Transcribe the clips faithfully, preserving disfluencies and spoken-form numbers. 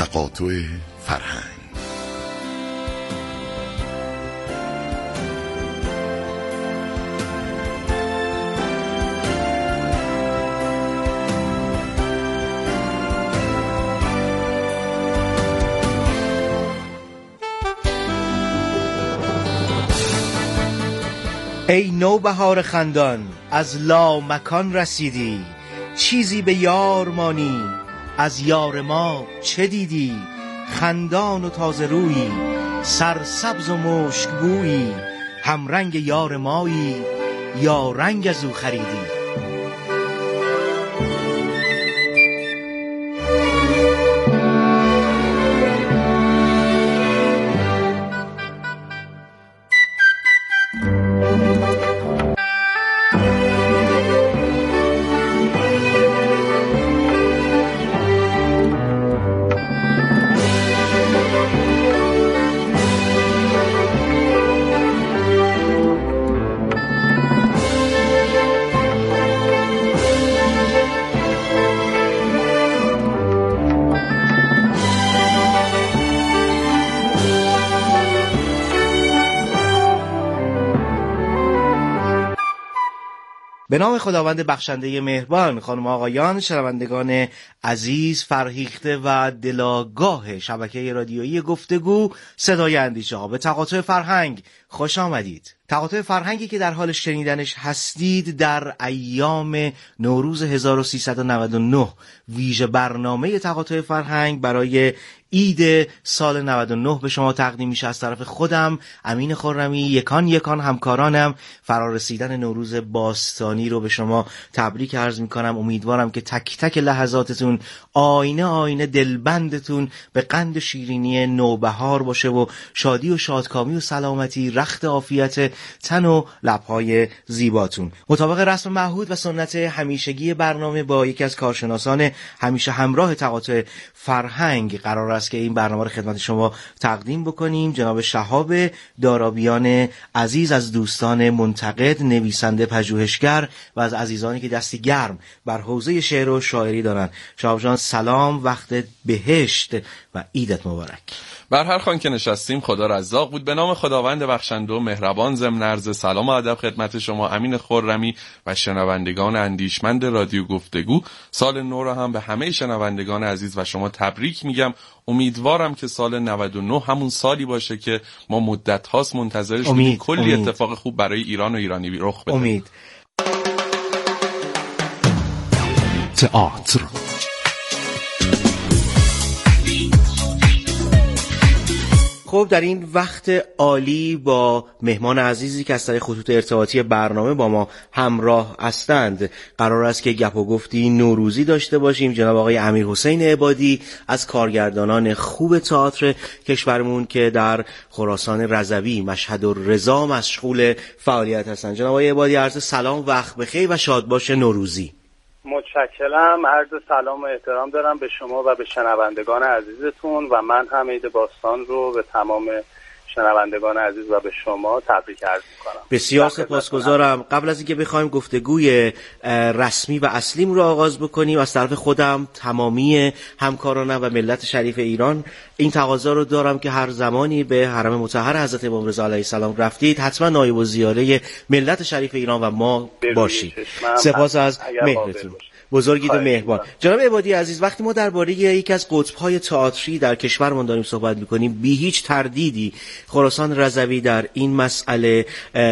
تقاطع فرهنگ. ای نوبهار خندان از لا مکان رسیدی، چیزی به یار مانی از یار ما چه دیدی؟ خندان و تازه رویی، سرسبز و مشک بویی، هم رنگ یار مایی یا رنگ از او خریدی؟ به نام خداوند بخشنده مهربان. خانم آقایان، شنوندگان عزیز، فرهیخته و دلاگاه شبکه رادیویی گفتگو صدای اندیشه ها، به تقاطع فرهنگ خوش آمدید. تقاطع فرهنگی که در حال شنیدنش هستید در ایام نوروز هزار و سیصد و نود و نه، ویژه برنامه تقاطع فرهنگ برای عید سال نود و نه به شما تقدیم میشه از طرف خودم امین خرمی. یکان یکان همکارانم فرارسیدن نوروز باستانی رو به شما تبریک عرض میکنم. امیدوارم که تک تک لحظاتتون آینه آینه دلبندتون به قند شیرینی نوبهار باشه و شادی و شادکامی و سلامتی، رخت عافیت تن و لبهای زیباتون. مطابق رسم معهود و سنت همیشگی برنامه با یکی از کارشناسان همیشه همراه تقاطع فرهنگ قرار است که این برنامه رو خدمت شما تقدیم بکنیم. جناب شهاب دارابیان عزیز از دوستان منتقد، نویسنده، پژوهشگر و از عزیزانی که دستی گرم بر حوزه شعر و شاعری دارن. شهاب جان سلام، وقت بهشت و عیدت مبارک. بر هر خوان که نشستیم خدا رزاق بود. به نام خداوند بخشنده و مهربان، ضمن عرض سلام و ادب خدمت شما امین خرمی و شنوندگان اندیشمند رادیو گفتگو. سال نو رو هم به همه شنوندگان عزیز و شما تبریک میگم. امیدوارم که سال نود و نه همون سالی باشه که ما مدت هاست منتظرش بودیم، کلی امید. اتفاق خوب برای ایران و ایرانی رخ بده. امید. تئاتر. خب در این وقت عالی با مهمان عزیزی که از طریق خطوط ارتباطی برنامه با ما همراه هستند قرار است که گپ و گفتی نوروزی داشته باشیم. جناب آقای امیرحسین عبادی از کارگردانان خوب تئاتر کشورمون که در خراسان رضوی، مشهد و رضا مشغول فعالیت هستند. جناب آقای عبادی عرض سلام، وقت بخیر و شاد باشه نوروزی. متشکرم. عرض سلام و احترام دارم به شما و به شنوندگان عزیزتون و من هم عید باستان رو به تمام شنوندگان عزیز و به شما تبریک عرض می‌کنم. بسیار سپاسگزارم. قبل از اینکه بخوایم گفتگوی رسمی و اصلیم رو آغاز بکنیم، از طرف خودم، تمامی همکارانم و ملت شریف ایران این تقاضا رو دارم که هر زمانی به حرم مطهر حضرت امام رضا علیه السلام رفتید حتما نایب الزیاره ملت شریف ایران و ما باشید. سپاس از مهرتون. بزرگید و مهربان. جناب عبادی عزیز، وقتی ما درباره یکی از قطب‌های تئاتری در کشورمون داریم صحبت می‌کنیم، بی هیچ تردیدی خراسان رضوی در این مسئله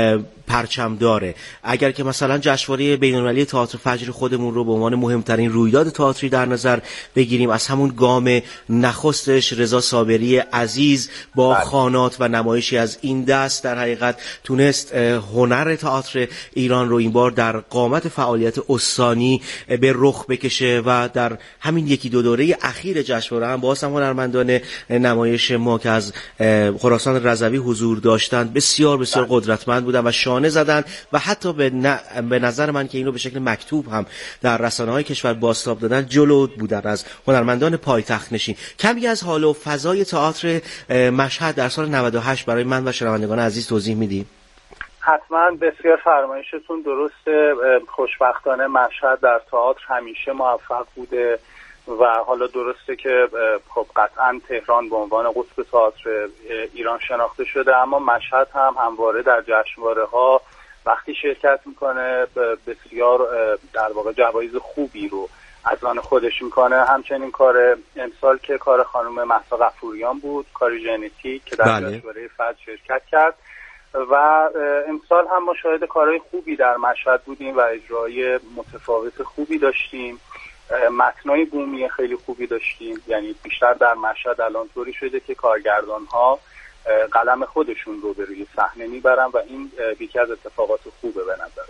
پرچم داره. اگر که مثلا جشنواره بین‌المللی تئاتر فجر خودمون رو به عنوان مهمترین رویداد تئاتری در نظر بگیریم، از همون گام نخستش رضا صابری عزیز با خوانات و نمایشی از این دست در حقیقت تونست هنر تئاتر ایران رو این بار در قامت فعالیت استانی به رخ بکشه و در همین یکی دو دوره اخیر جشنواره هم باز هم هنرمندان نمایش ما که از خراسان رضوی حضور داشتند بسیار بسیار قدرتمند بودند و شانه زدند و حتی به, ن... به نظر من که اینو به شکل مکتوب هم در رسانه‌های کشور بازتاب دادن جلو بودن از هنرمندان پایتخت نشین. کمی از حال و فضای تئاتر مشهد در سال نود و هشت برای من و شنوندگان عزیز توضیح میدید؟ حتما. بسیار فرمایشتون درسته. خوشبختانه مشهد در تئاتر همیشه موفق بوده و حالا درسته که خب قطعا تهران به عنوان قطب تئاتر ایران شناخته شده، اما مشهد هم همواره در جشنواره‌ها وقتی شرکت میکنه بسیار در واقع جوایز خوبی رو از آن خودش میکنه. همچنین کار امسال که کار خانم مهسا غفوریان بود، کار ژنتیک که در جشنواره فجر شرکت کرد و امسال هم ما شاهد کارهای خوبی در مشهد بودیم و اجرای متفاوت خوبی داشتیم، متنای بومی خیلی خوبی داشتیم. یعنی بیشتر در مشهد الان طوری شده که کارگردان‌ها قلم خودشون رو به روی صحنه میبرن و این یکی از اتفاقات خوبه به نظرم.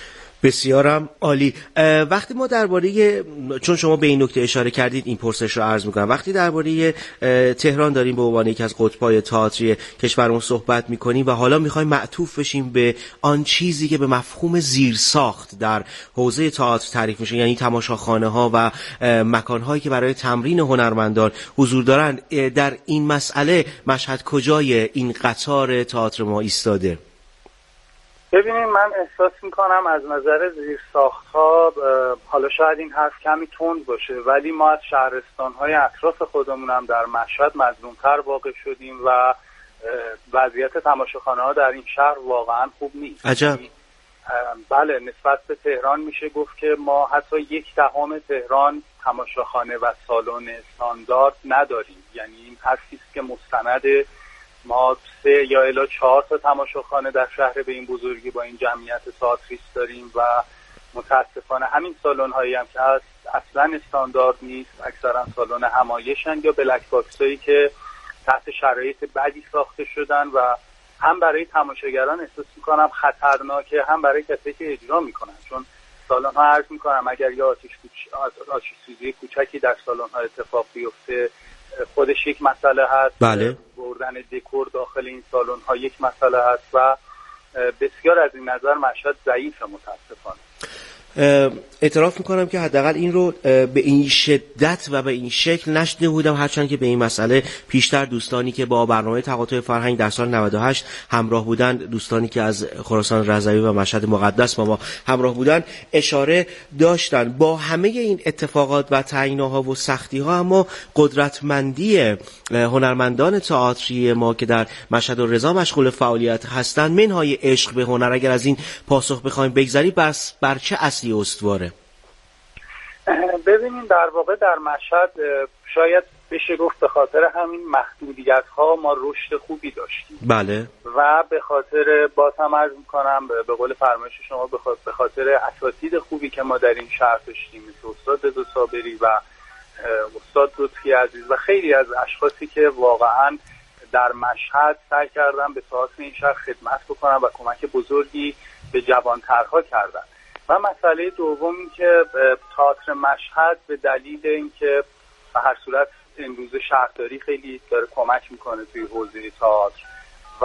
بسیارم عالی. وقتی ما درباره، چون شما به این نکته اشاره کردید این پرسش رو عرض میکنم، وقتی درباره تهران داریم به عنوان یکی از قطب‌های تئاتری کشورمون صحبت میکنیم و حالا میخوایم معطوف بشیم به آن چیزی که به مفهوم زیرساخت در حوزه تئاتر تعریف میشه، یعنی تماشاخانه‌ها و مکان‌هایی که برای تمرین هنرمندان حضور دارند، در این مسئله مشهد کجای این قطار تئاتر ما ایستاده؟ ببینید، من احساس میکنم از نظر زیرساخت‌ها، حالا شاید این حرف کمی تند باشه، ولی ما از شهرستان‌های اطراف خودمون هم در مشهد مظلوم‌تر واقع شدیم و وضعیت تماشاخانه‌ها در این شهر واقعا خوب نیست. عجب. بله، نسبت به تهران میشه گفت که ما حتی یک دهم تهران تماشاخانه و سالن استاندارد نداریم. یعنی این حرفی است که مستند ما سه یا الی چهار تا تماشاخانه در شهر به این بزرگی با این جمعیت تئاتریست داریم و متاسفانه همین سالن هایی هم که هست اصلا استاندارد نیست، اکثرا سالن همایشن یا بلک باکس هایی که تحت شرایط بدی ساخته شدن و هم برای تماشاگران احساس میکنم خطرناکه، هم برای کسایی که اجرا میکنن. چون سالن ها عرض میکنم اگر یا آتش آتش سوزی کوچکی در سالن ها اتفاق بیفته خودش یک مسئله هست. بله. بردن دکور داخل این سالن ها یک مسئله هست و بسیار از این نظر مشهد ضعیف متاسفانه. اعتراف میکنم که حداقل این رو به این شدت و به این شکل نشنیده بودم، هرچند که به این مسئله پیشتر دوستانی که با برنامه تقاطع فرهنگ در سال نود و هشت همراه بودند، دوستانی که از خراسان رضوی و مشهد مقدس با ما همراه بودند، اشاره داشتند. با همه این اتفاقات و تعیین‌ها و سختی‌ها، اما قدرتمندی هنرمندان تئاتری ما که در مشهد و رضا مشغول فعالیت هستند، منهای عشق به هنر، اگر از این پاسخ بخوایم بگذری، بس بر چه اصلی استواره؟ ببینیم، در واقع در مشهد شاید بشه گفت به خاطر همین محدودیت ها ما رشد خوبی داشتیم. بله. و به خاطر، باز هم عرض میکنم به قول فرمایش شما، به خاطر اساتید خوبی که ما در این شهر داشتیم، مثل استاد رضا صابری و استاد لطفی عزیز و خیلی از اشخاصی که واقعا در مشهد سعی کردن به تئاتر این شهر خدمت بکنن و کمک بزرگی به جوانترها کردن. و مسئله دوم این که تئاتر مشهد به دلیل اینکه به هر صورت امروز شهرداری خیلی داره کمک میکنه توی حوزه تئاتر و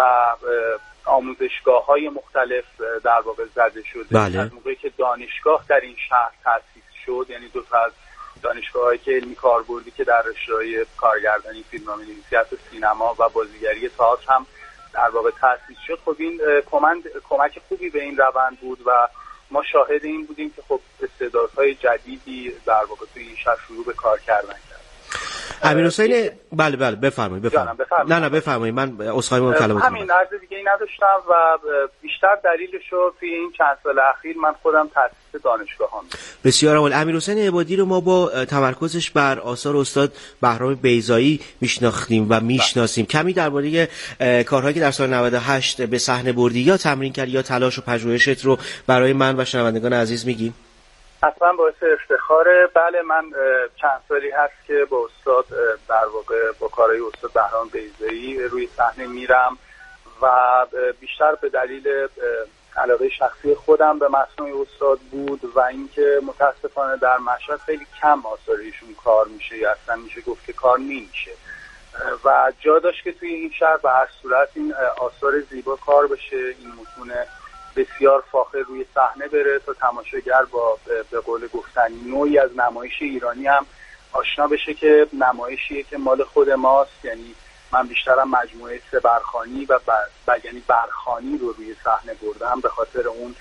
آموزشگاه‌های مختلف در واقع زده شده. بله. از موقعی که دانشگاه در این شهر تأسیس شد، یعنی دو تا از دانشگاه‌هایی که علمی کاربردی که در رشته‌های کارگردانی، فیلمنامه‌نویسی، سینما و بازیگری تئاتر هم در واقع تأسیس شد، خب این کمک خوبی به این روند بود و ما شاهد این بودیم که خب استعدادهای جدیدی در واقع توی این شهر شروع به کار کردن کرد. امیرحسین، بله بله بفرمایید بفرمایید. نه نه بفرمایید، من عذرخواهی می‌کنم کلماتون. همین عرض دیگه ای نداشتم و بیشتر دلیلش رو توی این چند سال اخیر من خودم تأسیس دانشگاهام. بسیار عالی. امیرحسین عبادی رو ما با تمرکزش بر آثار استاد بهرام بیضایی میشناختیم و میشناسیم. کمی درباره کارهایی که در سال نود و هشت به صحنه بردی یا تمرین کردی یا تلاش و پژوهشت رو برای من و شنوندگان عزیز میگی؟ اصلا باعث افتخاره. بله، من چند سالی هست که با استاد در واقع با کارهای استاد بهرام بیضایی روی صحنه میرم و بیشتر به دلیل علاقه شخصی خودم به مصنوع استاد بود و اینکه متاسفانه در مشهد خیلی کم آثار ایشون کار میشه یا اصلا میشه گفت که کار نمیشه و جا داشت که توی این شهر به هر صورت این آثار زیبا کار بشه، این متون بسیار فاخر روی صحنه بره تا تماشاگر با به قول گفتنی نوعی از نمایش ایرانی هم آشنا بشه که نمایشیه که مال خود ماست. یعنی من بیشترم مجموعه سه برخانی و بر... یعنی برخانی رو روی صحنه بردم به خاطر اون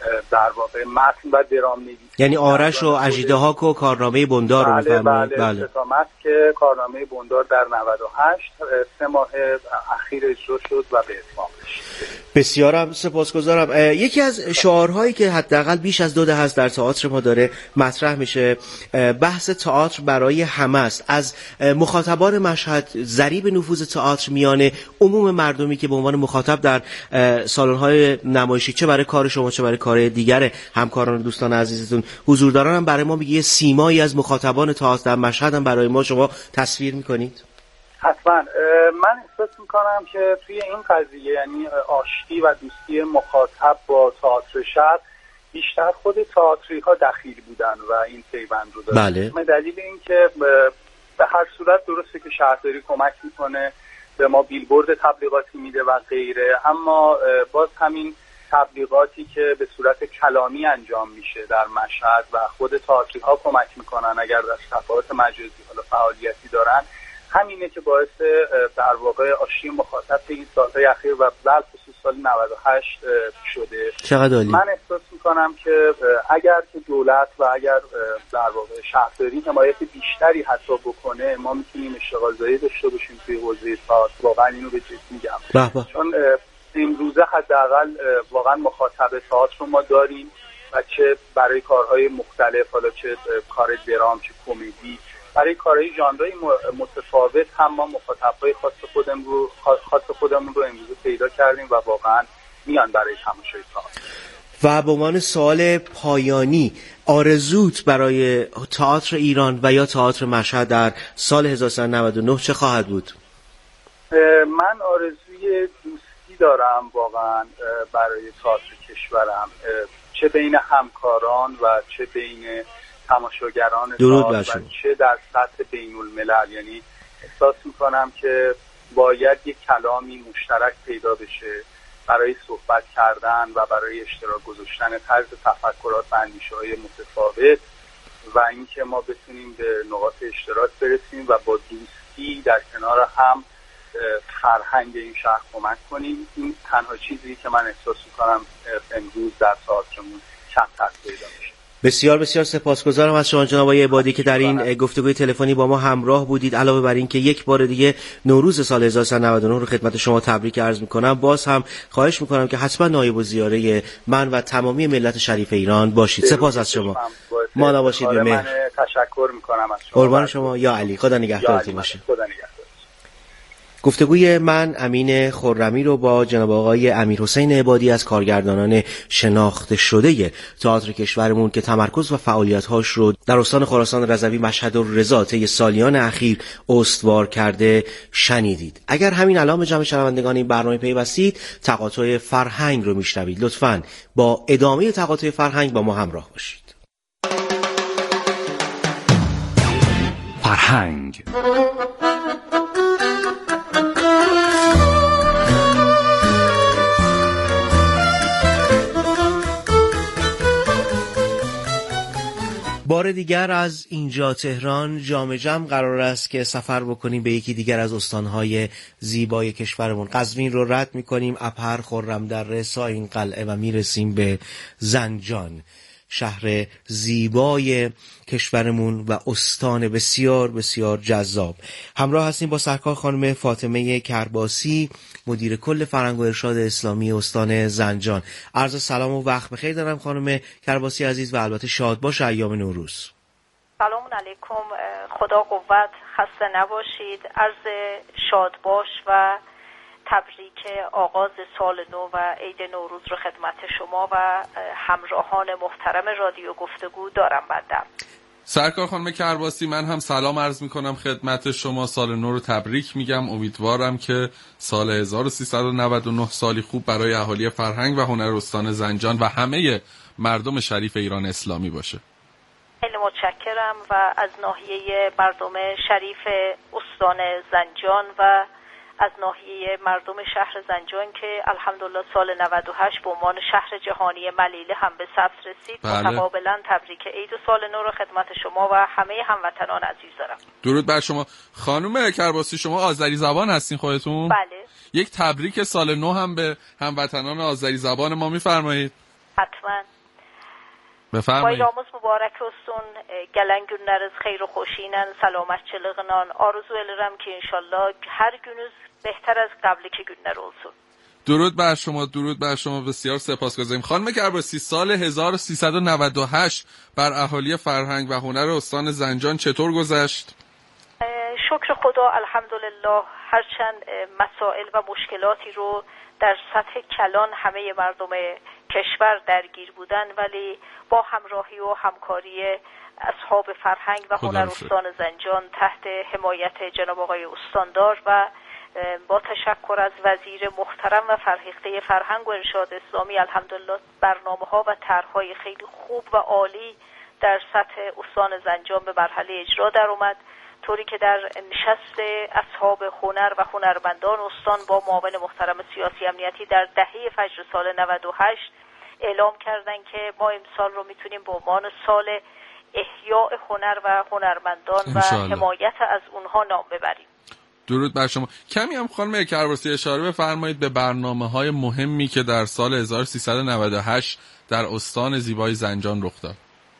در واقع متن و درام‌نویسی، یعنی آرش و اژدهاک و کارنامه بندار رو می‌فرمایید؟ بله بله تا متن که کارنامه بندار در نود و هشت سه ماه اخیر اجرا شد و به اتمام رسید. بسیارم سپاسگزارم. یکی از شعارهایی که حداقل بیش از دو دهه است در تئاتر ما داره مطرح میشه، بحث تئاتر برای همه است. از مخاطبان مشهد ضریب نفوذ تئاتر میان عموم مردمی که به عنوان مخاطب در سالن‌های نمایشی چه برای کار شما چه برای کار دیگر همکاران و دوستان عزیزتون حضور دارن هم برای ما میگه سیمایی از مخاطبان تئاتر در مشهد هم برای ما شما تصویر میکنید؟ حتما. من احساس میکنم که توی این قضیه، یعنی آشتی و دوستی مخاطب با تئاتر شهر، بیشتر خود تئاتری ها دخیل بودن و این پیوند رو دارن. بله. به دلیل اینکه به هر صورت درسته که شهرداری کمک میکنه، به ما بیلبورد تبلیغاتی میده و غیره، اما باز همین تبلیغاتی که به صورت کلامی انجام میشه در مشهد و خود تئاتری ها کمک میکنن اگر در صفحات مجازی حالا فعالیتی دارن، همینه که باعث در واقع آشتی مخاطب این سالهای اخیر و بالخصوص سال نود و هشت شده. چقدر عالی. من احساس میکنم که اگر که دولت و اگر در واقع شهرداری حمایت بیشتری حتی بکنه، ما میتونیم اشتغالزایی داشته باشیم توی حوزه تئاتر. واقعا اینو به جدی میگم، چون امروزه حداقل واقعا مخاطب تئاتر رو ما داریم و چه برای کارهای مختلف، حالا چه کار درام چه کمدی، برای کارهای ژانرهای متفاوت هم ما مخاطبای خاص خودمون رو خاص خودمون رو امروزه پیدا کردیم و واقعا میان برای تماشای تئاتر. و به عنوان سوال پایانی، آرزوت برای تئاتر ایران و یا تئاتر مشهد در سال هزار و سیصد و نود و نه چه خواهد بود؟ من آرزوی دوستی دارم واقعا برای تئاتر کشورم، چه بین همکاران و چه بین تماشاگران تئاتر و چه در سطح بین الملل. یعنی احساس میکنم که باید یک کلامی مشترک پیدا بشه برای صحبت کردن و برای اشتراک گذاشتن طرز تفکرات و اندیشه‌های متفاوت و اینکه ما بتونیم به نقاط اشتراک برسیم و با دوستی در کنار هم فرهنگ این شهر کمک کنیم. این تنها چیزی که من احساس میکنم امروز در تئاترمون کمتر پیدا میشه. بسیار بسیار سپاسگزارم از شما جناب آقای عبادی که در این گفتگوی تلفنی با ما همراه بودید. علاوه بر این که یک بار دیگه نوروز سال هزار و سیصد و نود و نه رو خدمت شما تبریک عرض میکنم، باز هم خواهش میکنم که حتما نایب الزیاره من و تمامی ملت شریف ایران باشید. سپاس از شما. ما نباشید به مهر. من تشکر میکنم از شما. قربان شما. یا علی. خدا نگهدارتون باشه. خدا نگهدار. گفتگوی من امین خرمی رو با جناب آقای امیرحسین عبادی از کارگردانان شناخته شده تئاتر کشورمون که تمرکز و فعالیت‌هاش رو در استان خراسان رضوی مشهد و رضا طی سالیان اخیر استوار کرده شنیدید. اگر همین الان به جمع شنوندگان این برنامه پیوستید، تقاطع فرهنگ رو میشنوید. لطفاً با ادامه تقاطع فرهنگ با ما همراه باشید. فرهنگ بار دیگر از اینجا تهران جام جم قرار است که سفر بکنیم به یکی دیگر از استانهای زیبای کشورمون. قزوین رو رد میکنیم، اپر، خرم‌دره، ساین قلعه و میرسیم به زنجان، شهر زیبای کشورمون و استان بسیار بسیار جذاب. همراه هستیم با سرکار خانم فاطمه کرباسی، مدیر کل فرهنگ و ارشاد اسلامی استان زنجان. عرض سلام و وقت بخیر دارم خانم کرباسی عزیز و البته شاد باش ایام نوروز. سلام علیکم، خدا قوت، خسته نباشید. عرض شاد باش و تبریک آغاز سال نو و عید نوروز رو خدمت شما و همراهان محترم رادیو گفتگو دارم بندم. سرکار خانم کرباسی، من هم سلام عرض میکنم خدمت شما، سال نو رو تبریک میگم. امیدوارم که سال هزار و سیصد و نود و نه سالی خوب برای اهالی فرهنگ و هنر استان زنجان و همه مردم شریف ایران اسلامی باشه. خیلی متشکرم و از ناحیه مردم شریف استان زنجان و از ناحیه مردم شهر زنجان که الحمدلله سال نود و هشت به عنوان شهر جهانی ملیله هم به ثبت رسید. بله. متقابلا تبریک عید و سال نو رو خدمت شما و همه هموطنان عزیز دارم. درود بر شما. خانم کرباسی، شما آذری زبان هستین خودتون؟ بله. یک تبریک سال نو هم به هموطنان آذری زبان ما میفرمایید؟ حتما. بفرمایید. بایرامız mübarək olsun. Gələn günləriniz xeyir و xoşiylə, salamatçılıqla. Arzu edirəm ki inşallah hər gününüz بهتر از قبلکی günlər olsun. درود بر شما، درود بر شما، بسیار سپاسگزاریم. خانم کرباسی، سال هزار و سیصد و نود و هشت بر اهالی فرهنگ و هنر استان زنجان چطور گذشت؟ شکر خدا، الحمدلله. هرچند مسائل و مشکلاتی رو در سطح کلان همه مردم کشور درگیر بودن، ولی با همراهی و همکاری اصحاب فرهنگ و هنر استان زنجان تحت حمایت جناب آقای استاندار و با تشکر از وزیر محترم و فرهیخته فرهنگ و ارشاد اسلامی، الحمدلله برنامه‌ها و طرح‌های خیلی خوب و عالی در سطح استان زنجان به مرحله اجرا در اومد، طوری که در نشست اصحاب هنر و هنرمندان استان با معاون محترم سیاسی امنیتی در دهه فجر سال نود و هشت اعلام کردن که ما امسال رو میتونیم به عنوان سال احیاء هنر و هنرمندان و حمایت از اونها نام ببریم. درود بر شما. کمی هم خانم کرباسی اشاره بفرمایید به برنامه‌های مهمی که در سال هزار و سیصد و نود و هشت در استان زیبای زنجان رخ داد.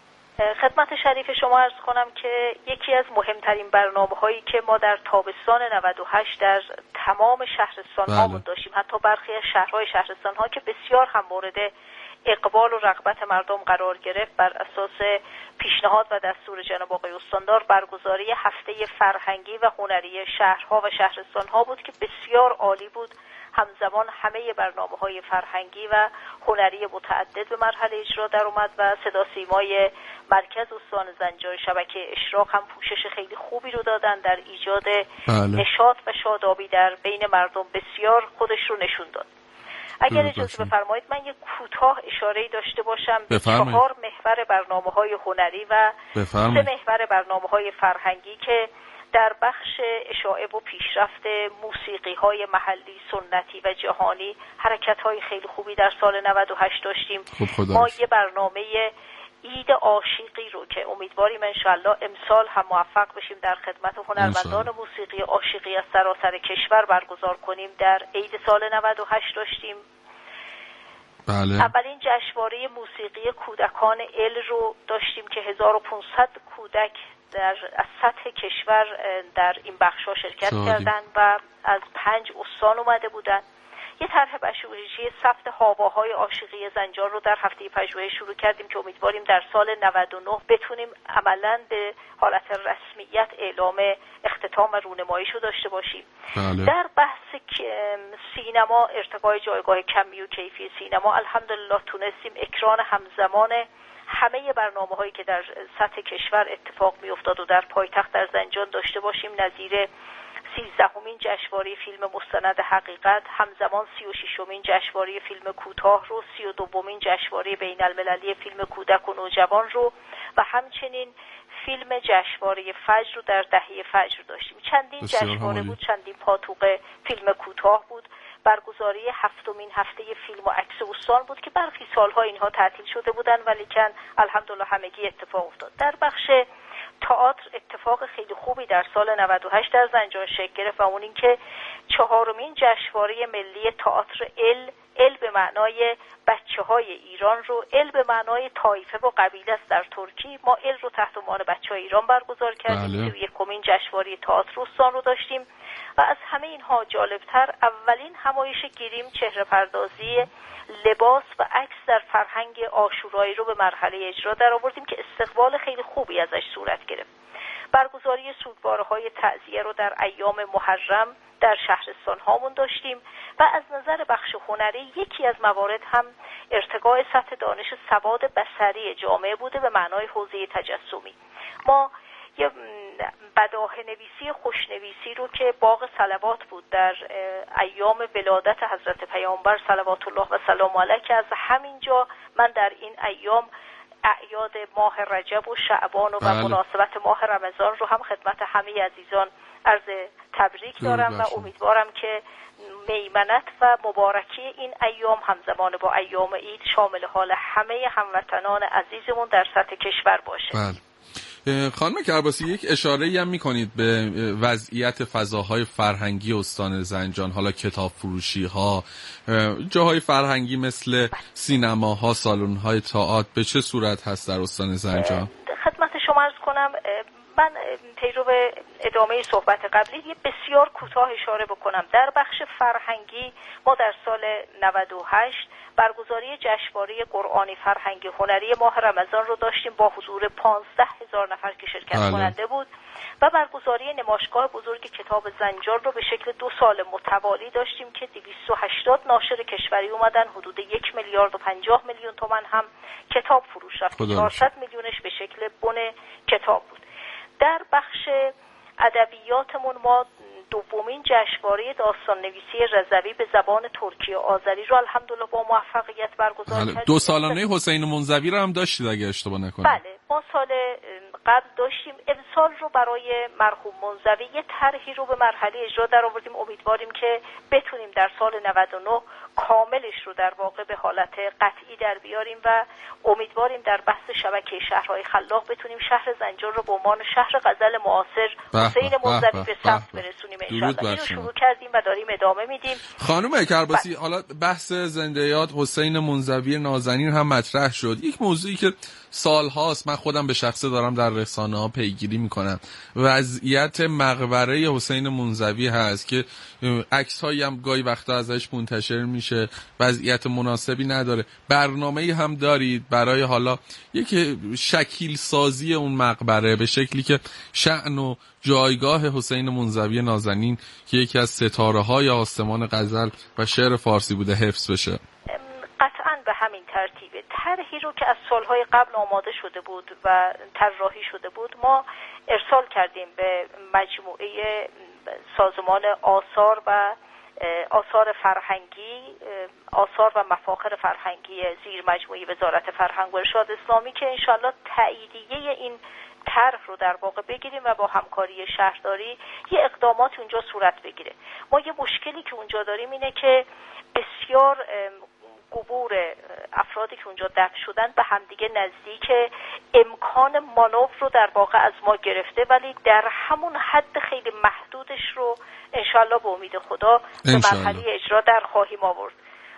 خدمت شریف شما عرض کنم که یکی از مهمترین برنامه‌هایی که ما در تابستان نود و هشت در تمام شهرستان‌هامون داشتیم، حتی برخی از شهرهای شهرستان‌ها که بسیار هم مورد اقبال و رغبت مردم قرار گرفت، بر اساس پیشنهاد و دستور جناب آقای استاندار برگزاری هفته فرهنگی و هنری شهرها و شهرستان‌ها بود که بسیار عالی بود. همزمان همه برنامه‌های فرهنگی و هنری متعدد به مرحله اجرا در اومد و صدا سیمای مرکز استان زنجان، شبکه اشراق هم پوشش خیلی خوبی رو دادن در ایجاد بله. نشاط و شادابی در بین مردم بسیار خودش رو نشون داد. اگر اجازه بفرمایید من یک کوتاه اشاره‌ای داشته باشم به چهار محور برنامه‌های هنری و سه محور برنامه‌های فرهنگی که در بخش اشاعه و پیشرفت موسیقی‌های محلی، سنتی و جهانی حرکت‌های خیلی خوبی در سال نود و هشت داشتیم. ما یه برنامه عید عاشقی رو که امیدواریم انشالله امسال هم موفق بشیم در خدمت هنرمندان موسیقی عاشقی از سراسر کشور برگزار کنیم در عید سال نود و هشت داشتیم. بله. اولین جشنواره موسیقی کودکان ال رو داشتیم که هزار و پانصد کودک در از سطح کشور در این بخش‌ها شرکت کردند و از پنج استان اومده بودند. یه طرح پژوهشی ثبت هاواهای عاشقی زنجان رو در هفته پژوهش شروع کردیم که امیدواریم در سال نود و نه بتونیم عملاً به حالت رسمیت اعلام اختتام رونماییش رو داشته باشیم. بله. در بحث سینما، ارتقای جایگاه کمی و کیفی سینما، الحمدلله تونستیم اکران همزمان همه برنامه‌هایی که در سطح کشور اتفاق می‌افتاد و در پایتخت در زنجان داشته باشیم، نظیر سیزدهمین جشنواره فیلم مستند حقیقت، همزمان سی و ششمین جشنواره فیلم کوتاه رو، سی و دومین جشنواره بین‌المللی فیلم کودک و نوجوان رو و همچنین فیلم جشنواره فجر رو در دهه فجر داشتیم. چندین جشنواره بود، چندین پاتوق فیلم کوتاه بود. برگزاری هفتمین هفته فیلم و عکس استان بود که برخی سالها اینها تعطیل شده بودن ولی کن الحمدلله همگی اتفاق افتاد. در بخش تئاتر اتفاق خیلی خوبی در سال نود و هشت در زنجان شکل گرفت و اون این که چهارمین جشنواره ملی تئاتر ال ال به معنای بچه های ایران رو، ال به معنای طایفه و قبیله است در ترکی، ما ال رو تحت عنوان بچه های ایران برگزار کردیم. بله. یکمین جشنواره تئاتر استان رو داشتیم و از همه اینها جالبتر اولین همایش گریم چهره پردازی لباس و عکس در فرهنگ عاشورایی رو به مرحله اجرا در آوردیم که استقبال خیلی خوبی ازش صورت گرفت. برگزاری سوگوارهای تعزیه رو در ایام محرم در شهرستان هامون داشتیم و از نظر بخش هنری یکی از موارد هم ارتقاء سطح دانش سواد بصری جامعه بوده به معنای حوزه تجسمی. ما یه بداهه نویسی خوشنویسی رو که باغ صلوات بود در ایام ولادت حضرت پیامبر صلوات الله و سلام علیه که از همینجا من در این ایام اعیاد ماه رجب و شعبان و به مناسبت ماه رمضان رو هم خدمت همه عزیزان عرض تبریک دارم و امیدوارم که میمنت و مبارکی این ایام همزمان با ایام عید شامل حال همه هموطنان عزیزمون در سطح کشور باشه. بله. خانم کرباسی، یک اشاره‌ای هم می‌کنید به وضعیت فضاهای فرهنگی استان زنجان، حالا کتاب فروشی ها، جاهای فرهنگی مثل سینماها، سالن‌های تئاتر، به چه صورت هست در استان زنجان؟ خدمت شما عرض کنم، من پیرو ادامه صحبت قبلی یه بسیار کوتاه اشاره بکنم. در بخش فرهنگی ما در سال نود و هشت برگزاری جشنواره قرآنی فرهنگی هنری ماه رمضان رو داشتیم با حضور پانزده هزار نفر که شرکت بله. کننده بود و برگزاری نمایشگاه بزرگ کتاب زنجان رو به شکل دو سال متوالی داشتیم که دویست و هشتاد ناشر کشوری اومدن، حدود یک میلیارد و پنجاه میلیون تومان هم کتاب فروش رفت، چهارصد میلیونش به شکل بن کتاب بود. در بخش ادبیاتمون ما دومین جشنواره داستان نویسی رضوی به زبان ترکی و آذری رو الحمدلله با موفقیت برگزار کردیم. دو سالانه حسین منزوی رو هم داشتید اگه اشتباه نکنم. بله، ما سال قبل داشتیم. امسال رو برای مرحوم منزوی یه طرحی رو به مرحله اجرا در آوردیم. امیدواریم که بتونیم در سال نود و نه کاملش رو در واقع به حالت قطعی در بیاریم و امیدواریم در بحث شبکه شهرهای خلاق بتونیم شهر زنجان رو به عنوان شهر غزل معاصر حسین منزوی به ثبت برسونیم. انشاءالله اینو شروع کردیم و داریم ادامه میدیم. خانم کرباسی، حالا بحث زنده یاد حسین منزوی نازنین هم مطرح شد. یک موضوعی که سالهاست من خودم به شخصه دارم در رسانه ها پیگیری میکنم، وضعیت مقبره حسین منزوی هست که عکس هایی هم گاهی وقتا ازش منتشر میشه، وضعیت مناسبی نداره. برنامه‌ای هم دارید برای حالا یک شکیل سازی اون مقبره به شکلی که شأن و جایگاه حسین منزوی نازنین که یکی از ستاره های آسمان غزل و شعر فارسی بوده حفظ بشه؟ قطعاً به همین ترتیبه. طرحی رو که از سالهای قبل آماده شده بود و طراحی شده بود ما ارسال کردیم به مجموعه سازمان آثار و آثار فرهنگی، آثار و مفاخر فرهنگی زیر مجموعه وزارت فرهنگ و ارشاد اسلامی که انشالله تاییدیه این طرح رو در واقع بگیریم و با همکاری شهرداری یه اقدامات اونجا صورت بگیره. ما یه مشکلی که اونجا داریم اینه که بسیار قبور افرادی که اونجا دفن شدن به همدیگه نزدیک، امکان مانور رو در واقع از ما گرفته، ولی در همون حد خیلی محدودش رو انشالله به امید خدا به مرحله اجرا در خواهیم آورد.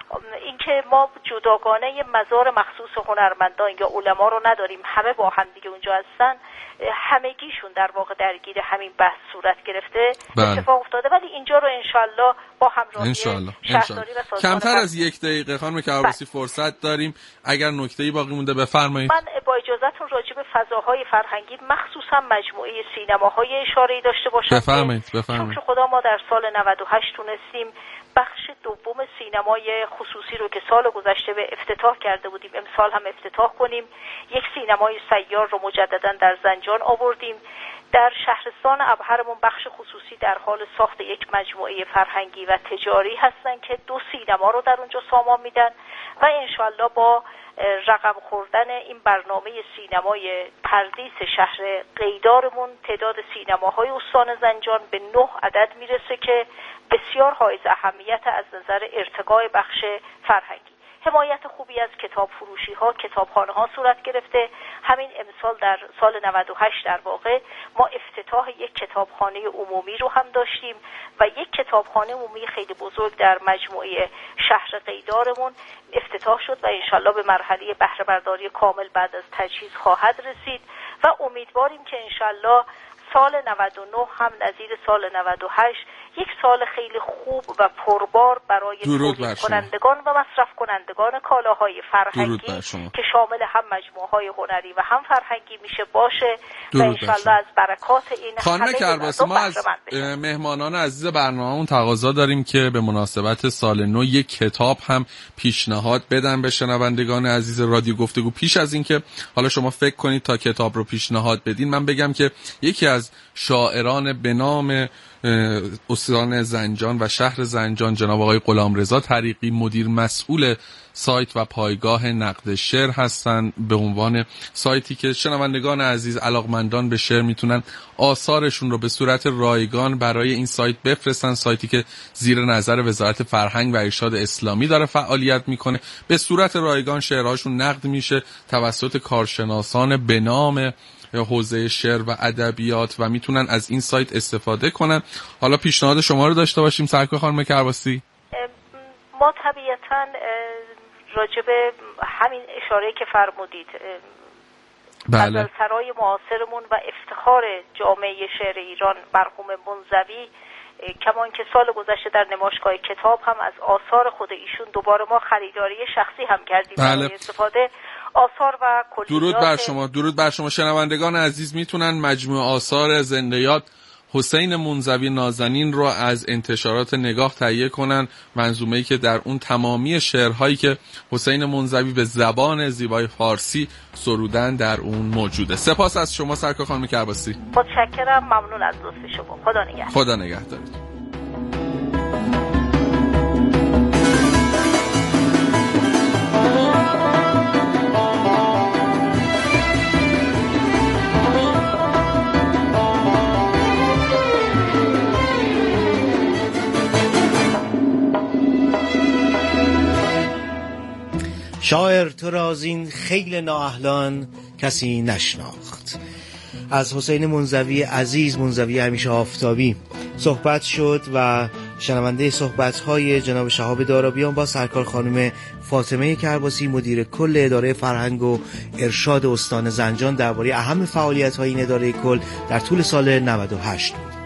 اینکه ما جداگانه مزار مخصوص هنرمندان یا علما رو نداریم، همه با هم دیگه اونجا هستن، همگیشون در واقع درگیر همین بحث صورت گرفته اتفاق افتاده، ولی اینجا رو انشالله با همراهی شهرداری و سازمان کمتر از یک دقیقه خانم کرباسی فرصت داریم، اگر نکته‌ای باقی مونده بفرمایید. من با اجازهتون راجع به فضاهای فرهنگی مخصوصا مجموعه سینماهای اشاره‌ای داشته باشم. بفرمایید بفرمایید. شکر خدا ما در سال نود و هشت تونستیم بخش دوم سینمای خصوصی رو که سال گذشته به افتتاح کرده بودیم امسال هم افتتاح کنیم. یک سینمای سیار رو مجددا در زنجان آوردیم. در شهرستان ابهرمون بخش خصوصی در حال ساخت یک مجموعه فرهنگی و تجاری هستن که دو سینما رو در اونجا سامان میدن و انشالله با رقم خوردن این برنامه سینمای پردیس شهر قیدارمون تعداد سینماهای استان زنجان به نه عدد میرسه که بسیار حائز اهمیت از نظر ارتقاء بخش فرهنگی. حمایت خوبی از کتاب فروشی ها، کتابخانه ها صورت گرفته. همین امسال در سال نود و هشت در واقع ما افتتاح یک کتابخانه عمومی رو هم داشتیم و یک کتابخانه عمومی خیلی بزرگ در مجموعه شهر قیدارمون افتتاح شد و انشالله به مرحله بهره برداری کامل بعد از تجهیز خواهد رسید و امیدواریم که انشالله سال نود و نه هم نظیر سال نود و هشت یک سال خیلی خوب و پربار برای تولید کنندگان و مصرف کنندگان کالاهای فرهنگی که شامل هم مجموعه های هنری و هم فرهنگی میشه باشه و انشالله از برکات این خانم کرباسی ما از مهمانان عزیز برنامه‌مون تقاضا داریم که به مناسبت سال نو یک کتاب هم پیشنهاد بدن به شنوندگان عزیز رادیو گفتگو. پیش از اینکه حالا شما فکر کنید تا کتاب رو پیشنهاد بدین، من بگم که یکی از شاعران به نام استان زنجان و شهر زنجان جناب آقای غلامرضا طریقی مدیر مسئول سایت و پایگاه نقد شعر هستند، به عنوان سایتی که شنوندگان عزیز علاقمندان به شعر میتونن آثارشون رو به صورت رایگان برای این سایت بفرستن. سایتی که زیر نظر وزارت فرهنگ و ارشاد اسلامی داره فعالیت میکنه. به صورت رایگان شعرهاشون نقد میشه توسط کارشناسان به نام حوزه شعر و ادبیات و میتونن از این سایت استفاده کنن. حالا پیشنهاد شما رو داشته باشیم سرکار خانم کرباسی. ما طبیعتاً راجب همین اشاره که فرمودید بله. غزلسرای معاصرمون و افتخار جامعه شعر ایران مرحوم منزوی، کمان که سال گذشته در نمایشگاه کتاب هم از آثار خود ایشون دوباره ما خریداری شخصی هم کردیم بله. برای استفاده آثار و کلیات. درود بر شما. درود بر شما شنوندگان عزیز. میتونن مجموعه آثار زنده‌یاد حسین منزوی نازنین رو از انتشارات نگاه تهیه کنن، منظومه‌ای که در اون تمامی شعرهایی که حسین منزوی به زبان زیبای فارسی سرودن در اون موجوده. سپاس از شما سرکار خانم کرباسی. متشکرم، ممنون از لطف شما. خدا نگهدار. خدا نگهدارید. شاعر تو را از این خیل نااهلان کسی نشناخت. از حسین منزوی عزیز، منزوی همیشه آفتابی صحبت شد و شنونده صحبت‌های جناب شهاب دارابیان با سرکار خانم فاطمه کرباسی مدیر کل اداره فرهنگ و ارشاد استان زنجان درباره اهم فعالیت‌های این اداره کل در طول سال نود و هشت بود.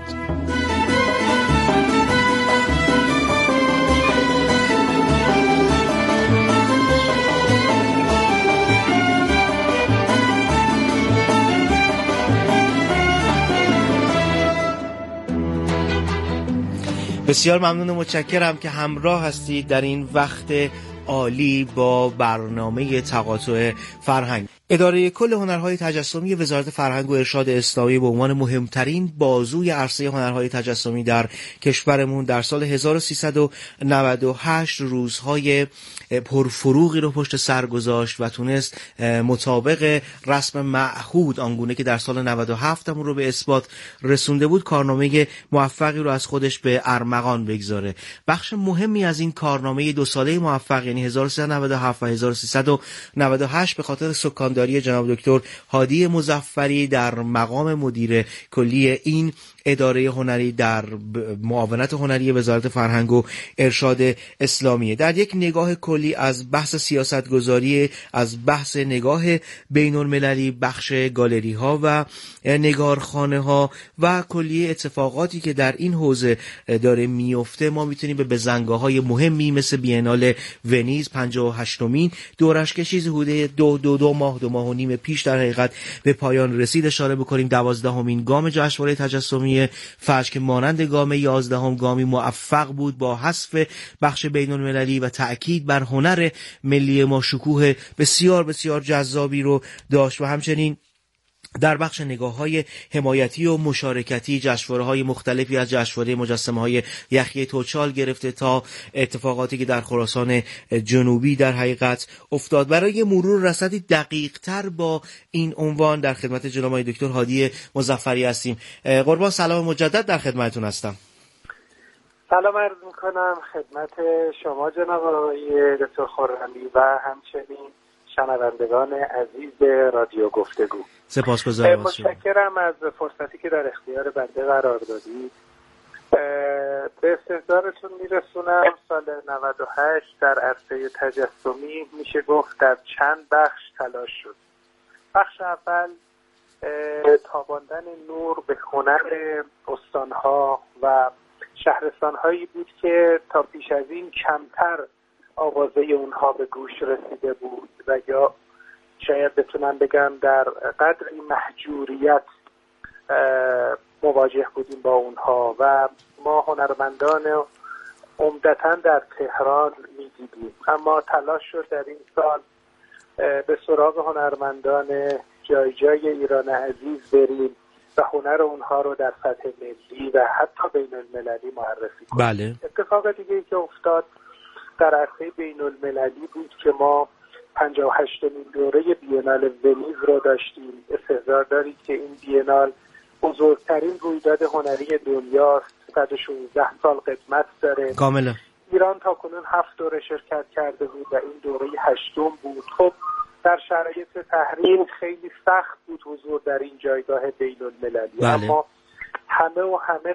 بسیار ممنون و متشکرم که همراه هستید در این وقت عالی با برنامه تقاطع فرهنگ. اداره کل هنرهای تجسمی وزارت فرهنگ و ارشاد اسلامی به عنوان مهمترین بازوی عرصه هنرهای تجسمی در کشورمون در سال هزار و سیصد و نود و هشت روزهای پرفروغی رو پشت سر گذاشت و تونست مطابق رسم معهود آنگونه که در سال نود و هفت هم رو به اثبات رسونده بود کارنامه موفقی رو از خودش به ارمغان بگذاره. بخش مهمی از این کارنامه دو ساله موفق یعنی هزار و سیصد و نود و هفت و هزار و سیصد و نود و هشت به خاطر سکانداری جناب دکتر هادی مظفری در مقام مدیر کلی این اداره هنری در معاونت هنری وزارت فرهنگ و ارشاد اسلامی در یک نگاه کلی از بحث سیاستگذاری، از بحث نگاه بین المللی، بخش گالری ها و نگارخانه ها و کلیه اتفاقاتی که در این حوزه داره میفته ما میتونیم به بزنگاه های مهمی مثل بینال ونیز پنجاه و هشتمین دورش کشی حدود دو دو دو ماه دو ماه و نیم پیش در حقیقت به پایان رسید اشاره بکنیم. دوازدهمین گام جشنواره تجسمی فجر که مانند گام یازدهم گامی موفق بود با حذف بخش بین المللی و تأکید بر هنر ملی ما شکوه بسیار بسیار جذابی رو داشت و همچنین در بخش نگاه‌های حمایتی و مشارکتی جشنواره‌های مختلفی از جشنواره مجسمه‌های یخی توچال گرفته تا اتفاقاتی که در خراسان جنوبی در حقیقت افتاد. برای مرور رصدی دقیق‌تر با این عنوان در خدمت جناب دکتر هادی مظفری هستیم. قربان سلام مجدد در خدمتتون هستم. سلام عرض می‌کنم خدمت شما جناب آقای دکتر خرمی و همچنین شنوندگان عزیز رادیو گفتگو. سپاسگزارم. متشکرم از فرصتی که در اختیار بنده قرار دادید. به استحضارتون میرسونم سال نود و هشت در عرصه تجسمی میشه گفت در چند بخش تلاش شد. بخش اول تاباندن نور به هنر استانها و شهرستانهایی بود که تا پیش از این کمتر آوازه اونها به گوش رسیده بود و یا شاید بتونم بگم در قدری محجوریت مواجه بودیم با اونها و ما هنرمندان عمدتاً در تهران می‌دیدیم. اما تلاش شد در این سال به سراغ هنرمندان جای جای ایران عزیز بریم و هنر اونها رو در سطح ملی و حتی بین المللی معرفی کنیم. بله. اتفاق دیگه‌ای که افتاد در عرصه بین المللی بود که ما پنجاه و هشتمین دوره بینال ونیز رو داشتیم. استحضار دارید که این بینال بزرگترین رویداد هنری دنیاست. صد و شانزده سال قدمت داره. کاملا. ایران تا کنون هفت دوره شرکت کرده بود و این دوره هشتم بود. خب در شرایط تحریم خیلی سخت بود حضور در این جایگاه بین المللی. بله. اما همه و همه